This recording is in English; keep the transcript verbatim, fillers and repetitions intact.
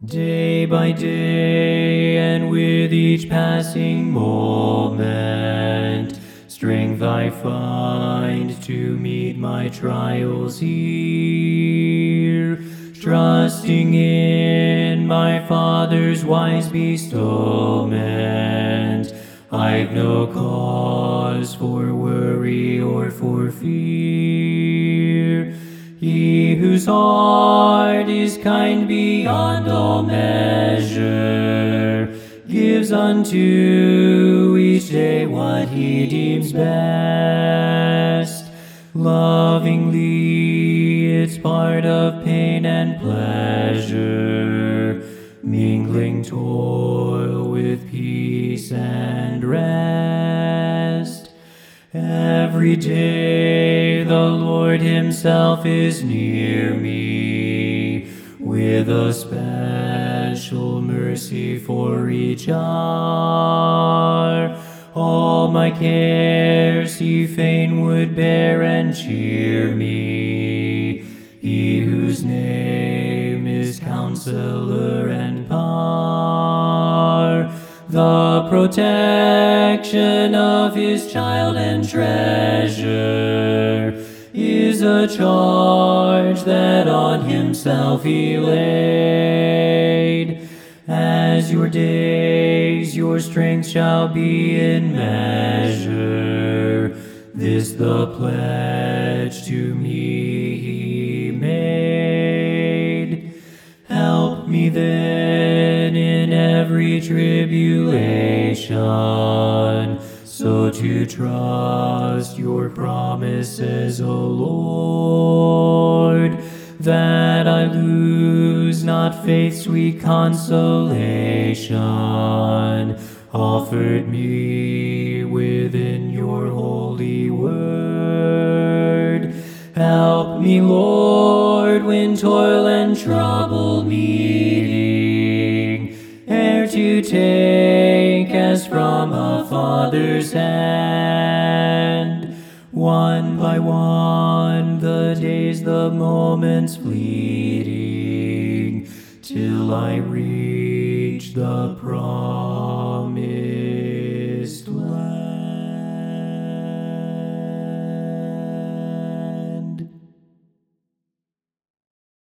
Day by day, and with each passing moment, strength I find to meet my trials here. Trusting in my Father's wise bestowment, I've no cause for worry or for fear. He whose heart is kind beyond all measure gives unto each day what he deems best. Lovingly, it's part of pain and pleasure, mingling toil with peace and rest. Every day the Lord himself is near me, with a special mercy for each hour. All my cares he fain would bear and cheer me, he whose name is Counselor and Power. The protection of his child and treasure is a charge that on himself he laid. As your days, your strength shall be in measure. This the pledge to me he made. Help me then in every tribulation, so to trust your promises, O Lord, that I lose not faith's sweet consolation, offered me within your holy word. Help me, Lord, when toil and trouble meeting, ere to take as from a father's hand. One by one, the days, the moments fleeting, till I reach the promise.